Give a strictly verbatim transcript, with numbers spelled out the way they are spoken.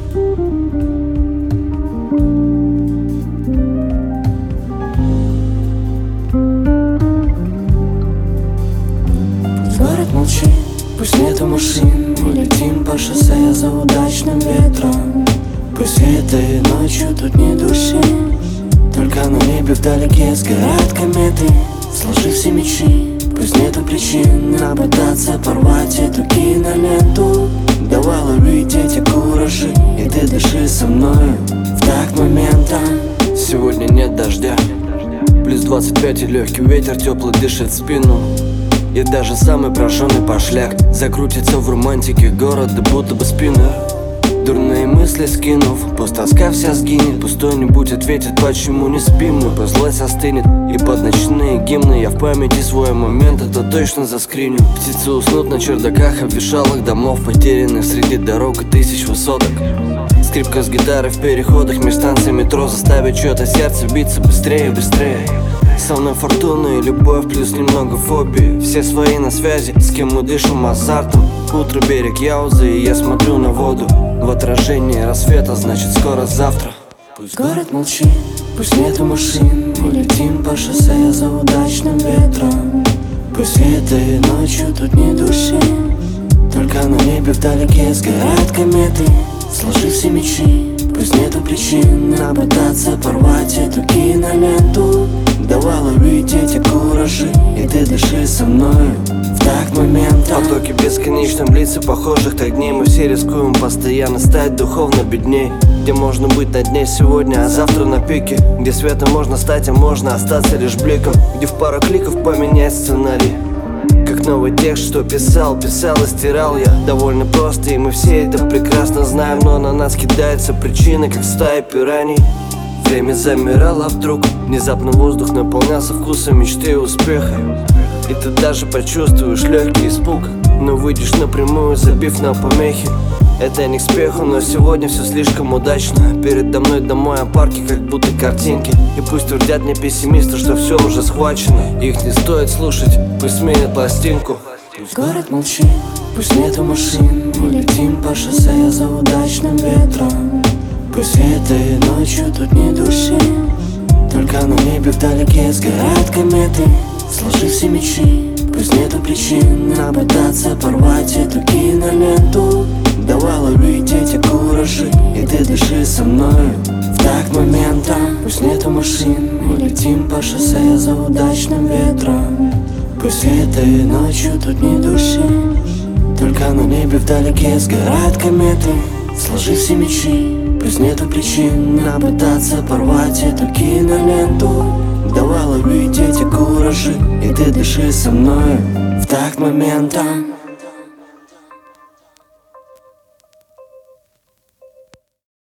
Город молчит, пусть нету машин, мы летим по шоссе за удачным ветром. Пусть этой ночью тут не души, только на небе вдалеке сгорают кометы. Сложи все мечи, пусть нету причин попытаться порвать эту киноленту. Давай ловить эти куражи, и ты дыши со мною в такт момента. Сегодня нет дождя, плюс двадцать пять и легкий ветер теплый дышит в спину. И даже самый прожженный пошляк закрутится в романтике города, будто бы спиннер. Дурные мысли скинув, пусть тоска вся сгинет. Пусть кто-нибудь ответит, почему не спим мы, пусть злость остынет. И под ночные гимны я в памяти свой момент это точно заскриню. Птицы уснут на чердаках обветшалых домов, потерянных среди дорог и тысяч высоток. Скрипка с гитарой в переходах меж станций метро заставит чье-то сердце биться быстрее и быстрее. Со мной фортуна и любовь, плюс немного фобии. Все свои на связи, с кем мы дышим азартом. Утро, берег Яузы, и я смотрю на воду в отражении рассвета, значит скоро завтра. Пусть город молчит, пусть нету машин, мы летим по шоссе за удачным ветром. Пусть этой ночью тут не души, только на небе вдалеке сгорают кометы. Сложи все мечи, пусть нету причин попытаться порвать эту киноленту. Давай ловить эти куражи, и ты дыши со мною в такт момента. Потоки бесконечном лица похожих так дней. Мы все рискуем постоянно стать духовно бедней. Где можно быть на дне сегодня, а завтра на пике. Где светом можно стать, а можно остаться лишь бликом. Где в пару кликов поменять сценарий. Как новый текст, что писал, писал и стирал я. Довольно просто, и мы все это прекрасно знаем. Но на нас кидаются причины, как стая пираний. Время замирало вдруг, внезапно воздух наполнялся вкусом мечты и успеха. И ты даже почувствуешь легкий испуг, но выйдешь напрямую, забив на помехи. Это не к спеху, но сегодня все слишком удачно. Передо мной домой о парке, как будто картинки. И пусть твердят мне пессимисты, что все уже схвачено. Их не стоит слушать, пусть сменят пластинку. Пусть город молчит, пусть нету машин, мы летим по шоссе за удачным ветром. Пусть этой ночью тут не души, только на небе вдалеке сгорают кометы. Сложи все мечи, пусть нету причин попытаться порвать эту киноленту. Давай ловить эти куражи, и ты дыши со мною в такт момента. Пусть нету машин, мы летим по шоссе за удачным ветром. Пусть этой ночью тут не души, только на небе вдалеке сгорают кометы. Сложи все мечи, пусть нету причин попытаться порвать эту киноленту. Давай ловить эти куражи, и ты дыши со мною в такт момента.